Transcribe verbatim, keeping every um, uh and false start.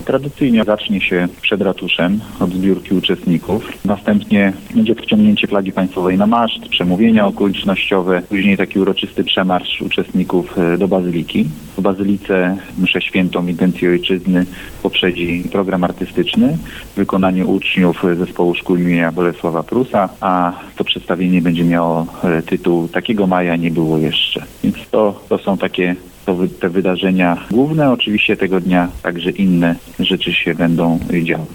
Tradycyjnie zacznie się przed ratuszem od zbiórki uczestników. Następnie będzie wciągnięcie flagi państwowej na maszt, przemówienia okolicznościowe, później taki uroczysty przemarsz uczestników do Bazyliki. W Bazylice mszę świętą Intencji Ojczyzny poprzedzi program artystyczny, wykonanie uczniów zespołu szkół imienia Bolesława Prusa, a to przedstawienie będzie miało tytuł Takiego maja nie było jeszcze. Więc to, to są takie To te wydarzenia główne. Oczywiście tego dnia także inne rzeczy się będą działy.